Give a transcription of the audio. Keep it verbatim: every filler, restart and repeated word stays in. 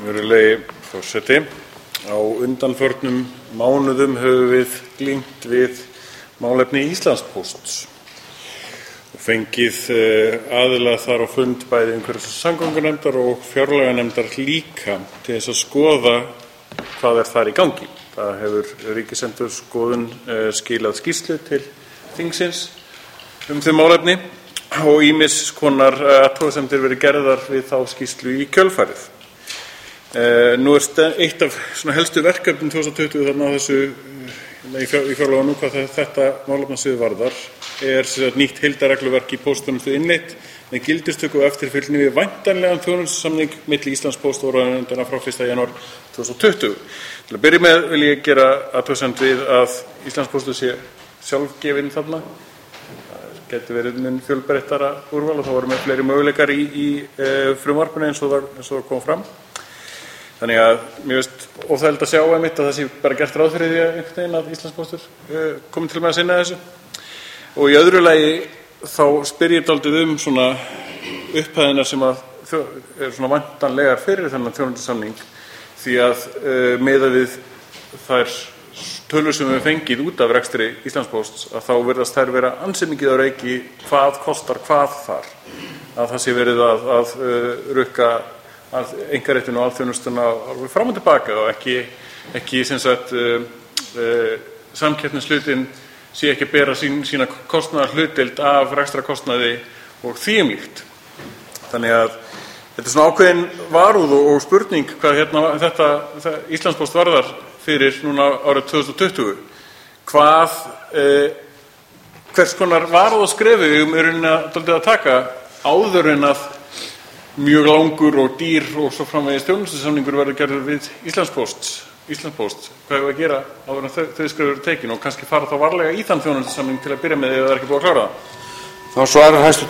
Virðulegi forseti. Á undanförnum mánuðum höfum við glímt við málefni Íslandspósts og fengið aðila þar á fund bæði umhverfis- og samgöngunefndar og fjárlaganefndar líka til þess að skoða hvað er þar í gangi. Það hefur Ríkisendurskoðun skilað skýrslu til þingsins um þau málefni og ýmiss konar athugasemdir verið gerðar við þá skýrslu í kjölfarið. Nú er eitt af svona helstu verkefnum tvö þúsund tuttugu þarna á þessu í fjárlögunum hvað þetta málefnasvið varðar er nýtt heildarregluverk í póstþjónustu innleitt með gildistöku og eftirfylgni við væntanlegan þjónustusamning milli Íslandspósts og ráðuneytanna frá fyrsta janúar tvö þúsund tuttugu. Til að byrja með vil ég gera athugasemd við að Íslandspóstur sé sjálfgefinn þarna. Það gæti verið mun fjölbreyttara úrval og þá voru með fleiri möguleikar í, í e, frumvarpinu eins og það, eins og það kom fram. Þannig að mér finnst óþægilegt að sjá einmitt að það sé bara gert ráð fyrir því að einhvern veginn að Íslandspóstur uh, komi til með að sinna þessu. Og í öðru lagi þá spyr ég dálítið um svona upphæðina sem að eru svona væntanlegar fyrir þennan þjónustusamning því að uh, miðað við þær tölur sem við höfum fengið út af rekstri Íslandspósts að þá virðast þær vera ansi mikið á reiki hvað kostar hvað þar. Að það sé verið að, að uh, rukka einkaréttinn og alþjónustuna alveg fram og tilbaka og ekki, ekki sem sagt, uh, uh, samkeppnishlutinn sé ekki að bera sín, sína kostnaðarhlutdeild af rekstrarkostnaði og því um líkt. Þannig að þetta er svona ákveðin varúð og, og spurning hvað hérna, þetta, þetta Íslandspóst varðar fyrir núna árið tvö þúsund tuttugu. Hvað, uh, hvers konar varúð og skrefi við um erum að taka áður en að mjög langur og dýr og svo framvegis þjónustusamningur verður gerður við Íslandspóst. Íslandspóst, hvað hefur að gera áður en þau, þau skrefur tekin og kannski fara þá varlega í þann þjónustusamning til að byrja með ef það er ekki búið að klára það? Þá svarar hæstv.